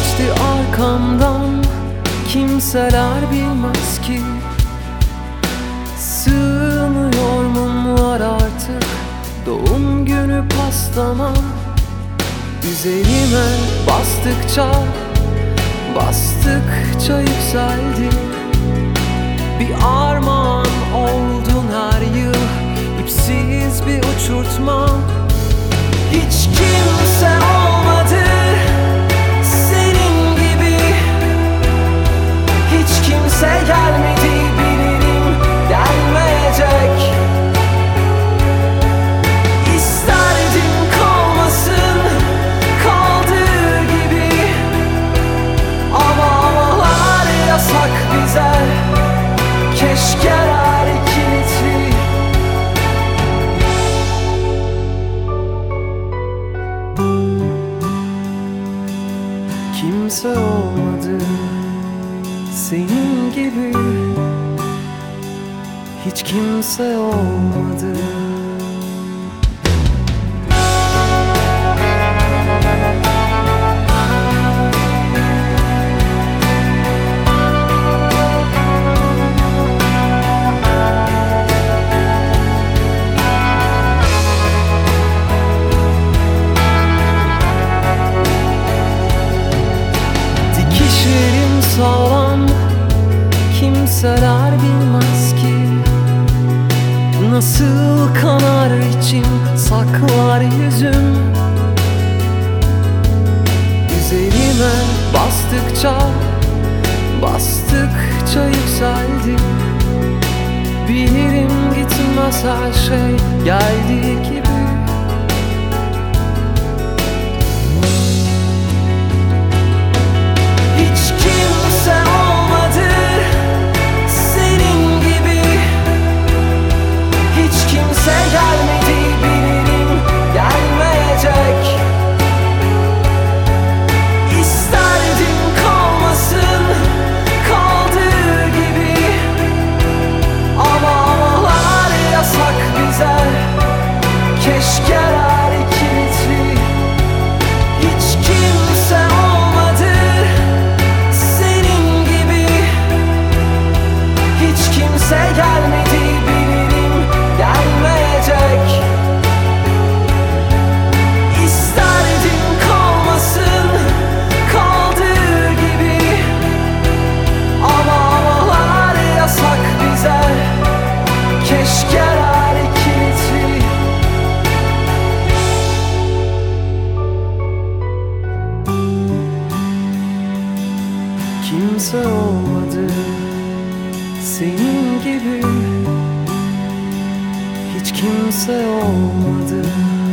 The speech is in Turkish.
geçti arkamdan, kimseler bilmez ki. Sığmıyor mumlar artık doğum günü pastama. Üzerime bastıkça yükseldi. Bir armağan oldun her yıl, ipsiz bir uçurtma. Hiç kimse olmadı senin gibi, hiç kimse gelmedi, bilirim gelmeyecek. İsterdim kalmasın kaldığı gibi, ama havalar yasak bize, keşkeler kilitli. Kimse olmadı senin gibi, hiç kimse olmadı. Dikişlerim sağlam, kimseler bilmez ki. Nasıl kanar içim, saklar yüzüm. Üzerime bastıkça yükseldi. Bilirim gitmez her şey geldiği gibi. Gelmedi, bilirim gelmeyecek. İsterdim kalmasın kaldığı gibi, ama havalar yasak bize, keşkeler kilitli. Hiç kimse olmadı senin gibi, hiç kimse gelmedi, bilirim gelmeyecek. İsterdim kalmasın kaldığı gibi, ama havalar yasak bize, keşkeler kilitli. Kimse olmadı senin gibi, hiç kimse olmadı.